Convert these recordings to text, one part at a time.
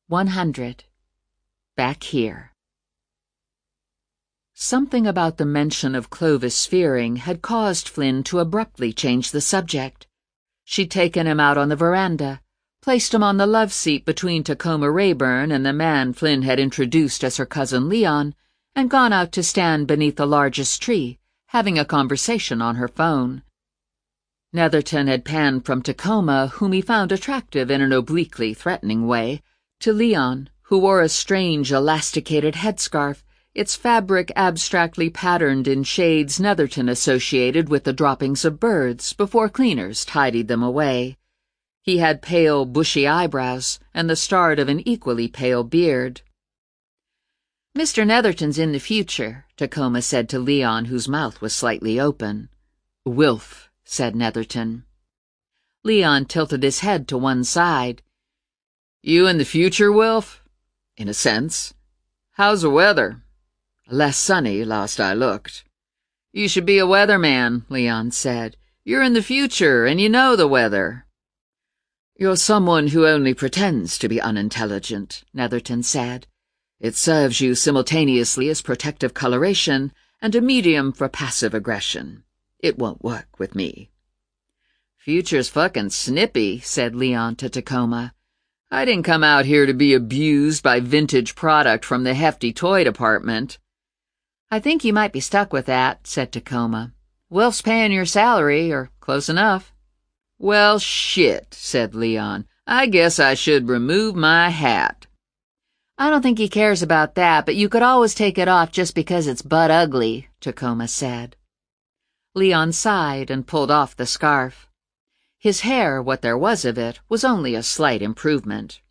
100. Back here. Something about the mention of Clovis Fearing had caused Flynn to abruptly change the subject. She'd taken him out on the veranda, placed him on the love seat between Tacoma Rayburn and the man Flynn had introduced as her cousin Leon, and gone out to stand beneath the largest tree, having a conversation on her phone. Netherton had panned from Tacoma, whom he found attractive in an obliquely threatening way, to Leon, who wore a strange elasticated headscarf, its fabric abstractly patterned in shades Netherton associated with the droppings of birds before cleaners tidied them away. He had pale, bushy eyebrows and the start of an equally pale beard. "Mr. Netherton's in the future," Tacoma said to Leon, whose mouth was slightly open. "Wilf," said Netherton. Leon tilted his head to one side. "You in the future, Wilf?" "In a sense." "How's the weather?" "Less sunny, last I looked." "You should be a weatherman," Leon said. "You're in the future, and you know the weather." "You're someone who only pretends to be unintelligent," Netherton said. "It serves you simultaneously as protective coloration and a medium for passive aggression. It won't work with me." "Future's fucking snippy," said Leon to Tacoma. "I didn't come out here to be abused by vintage product from the hefty toy department." "I think you might be stuck with that," said Tacoma. "Wilf's paying your salary, or close enough." "Well, shit," said Leon. "I guess I should remove my hat." "I don't think he cares about that, but you could always take it off just because it's butt ugly," Tacoma said. Leon sighed and pulled off the scarf. His hair, what there was of it, was only a slight improvement.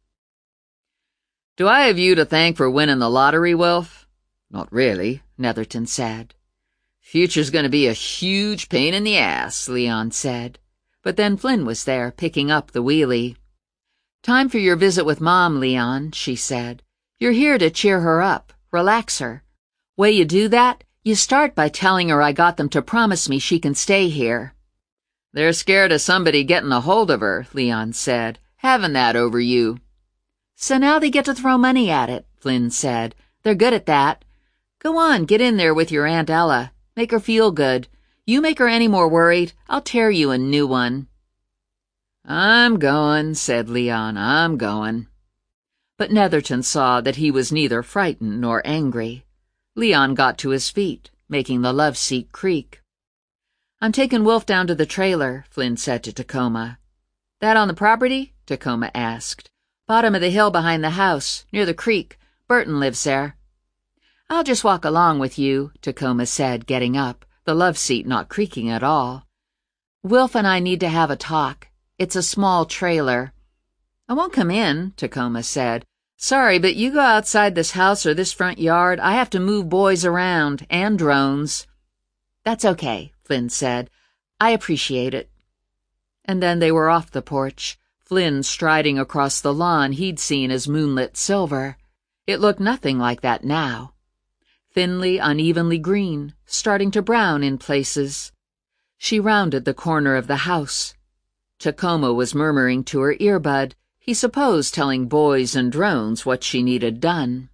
"Do I have you to thank for winning the lottery, Wilf?" "Not really," Netherton said. "Future's going to be a huge pain in the ass," Leon said. But then Flynn was there, picking up the wheelie. "Time for your visit with Mom, Leon," she said. "You're here to cheer her up, relax her. Way you do that, you start by telling her I got them to promise me she can stay here." "They're scared of somebody getting a hold of her," Leon said, "having that over you." "So now they get to throw money at it," Flynn said. "They're good at that. Go on, get in there with your Aunt Ella. Make her feel good. You make her any more worried, I'll tear you a new one." "I'm going," said Leon. "I'm going." But Netherton saw that he was neither frightened nor angry. Leon got to his feet, making the love seat creak. "I'm taking Wilf down to the trailer," Flynn said to Tacoma. "That on the property?" Tacoma asked. "Bottom of the hill behind the house, near the creek. Burton lives there." "I'll just walk along with you," Tacoma said, getting up, the love seat not creaking at all. "Wilf and I need to have a talk. It's a small trailer." "I won't come in," Tacoma said. "Sorry, but you go outside this house or this front yard, I have to move boys around, and drones." "That's okay," Flynn said. "I appreciate it." And then they were off the porch, Flynn striding across the lawn he'd seen as moonlit silver. It looked nothing like that now. Thinly, unevenly green, starting to brown in places. She rounded the corner of the house. Tacoma was murmuring to her earbud, he supposed telling boys and drones what she needed done.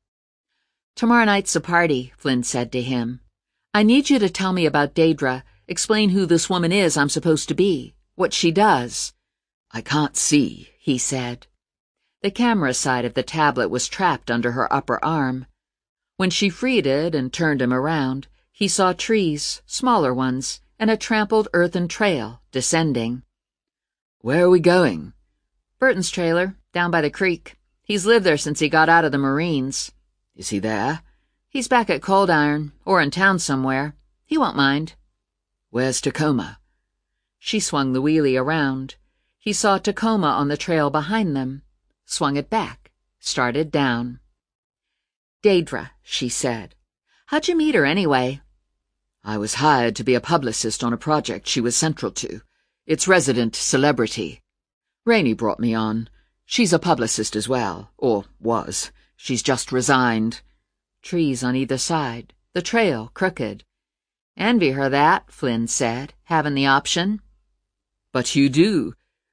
"Tomorrow night's a party," Flynn said to him. "I need you to tell me about Daedra, explain who this woman is I'm supposed to be, what she does." "I can't see," he said. The camera side of the tablet was trapped under her upper arm. When she freed it and turned him around, he saw trees, smaller ones, and a trampled earthen trail, descending. "Where are we going?" "Burton's trailer, down by the creek. He's lived there since he got out of the Marines." "Is he there?" "He's back at Cold Iron, or in town somewhere. He won't mind." "Where's Tacoma?" She swung the wheelie around. He saw Tacoma on the trail behind them, swung it back, started down. "Daedra," she said. "How'd you meet her, anyway?" "I was hired to be a publicist on a project she was central to. It's Resident Celebrity. Rainey brought me on. She's a publicist as well, or was. She's just resigned." Trees on either side, the trail crooked. "Envy her that," Flynn said, "having the option." "But you do.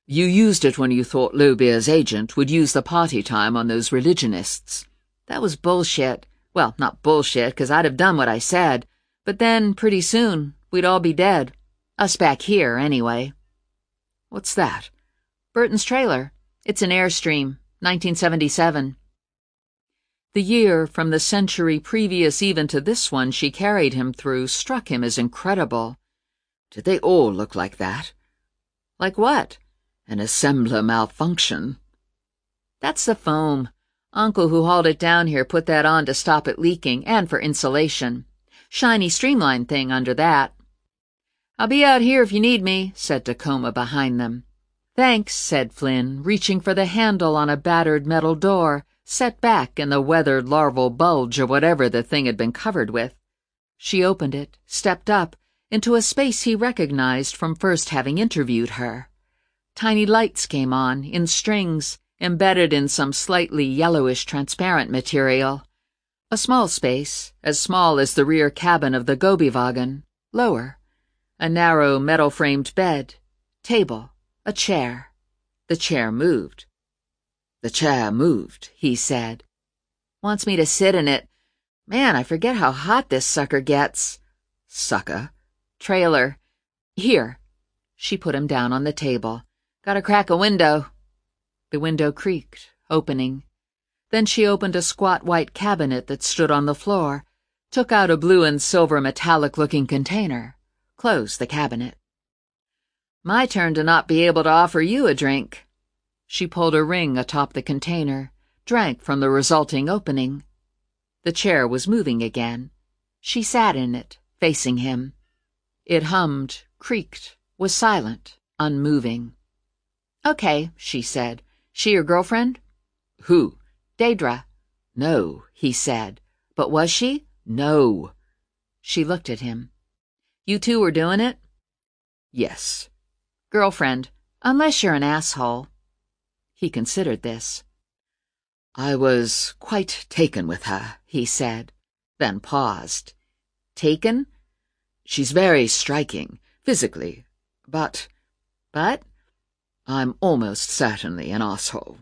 You used it when you thought Lobear's agent would use the party time on those religionists. That was bullshit. Well, not bullshit, 'cause I'd have done what I said. But then, pretty soon, we'd all be dead. Us back here, anyway. What's that? Burton's trailer. It's an Airstream, 1977. The year from the century previous even to this one she carried him through struck him as incredible. Did they all look like that? Like what? An assembler malfunction. That's the foam. Uncle who hauled it down here put that on to stop it leaking and for insulation. Shiny streamline thing under that. I'll be out here if you need me, said Tacoma behind them. Thanks, said Flynn, reaching for the handle on a battered metal door, set back in the weathered larval bulge of whatever the thing had been covered with. She opened it, stepped up, into a space he recognized from first having interviewed her. Tiny lights came on, in strings, embedded in some slightly yellowish transparent material. A small space, as small as the rear cabin of the Gobi-Wagen, lower. A narrow metal-framed bed, table, a chair. The chair moved. The chair moved, he said. Wants me to sit in it. Man, I forget how hot this sucker gets. Sucker? Trailer. Here. She put him down on the table. Gotta crack a window. The window creaked, opening. Then she opened a squat white cabinet that stood on the floor, took out a blue and silver metallic-looking container, closed the cabinet. My turn to not be able to offer you a drink. She pulled a ring atop the container, drank from the resulting opening. The chair was moving again. She sat in it, facing him. It hummed, creaked, was silent, unmoving. Okay, she said. She your girlfriend? Who? Daedra. No, he said. But was she? No. She looked at him. You two were doing it? Yes. Girlfriend, unless you're an asshole. He considered this. I was quite taken with her, he said, then paused. Taken? She's very striking, physically, but... But? I'm almost certainly an asshole.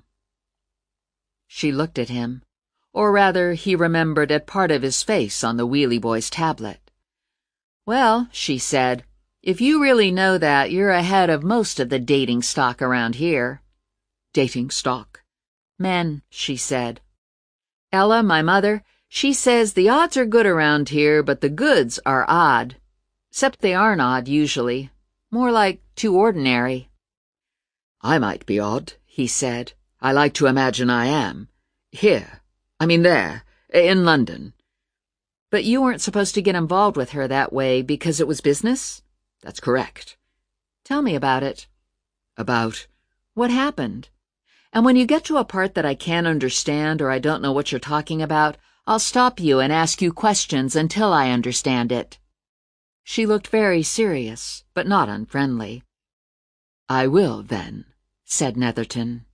She looked at him, or rather he remembered at part of his face on the Wheelie Boy's tablet. Well, she said, if you really know that, you're ahead of most of the dating stock around here. Dating stock? Men, she said. Ella, my mother, she says the odds are good around here, but the goods are odd. Except they aren't odd, usually. More like too ordinary. I might be odd, he said. I like to imagine I am. Here. I mean there. In London. But you weren't supposed to get involved with her that way because it was business? That's correct. Tell me about it. About? What happened? And when you get to a part that I can't understand or I don't know what you're talking about, I'll stop you and ask you questions until I understand it. She looked very serious, but not unfriendly. I will, then, said Netherton.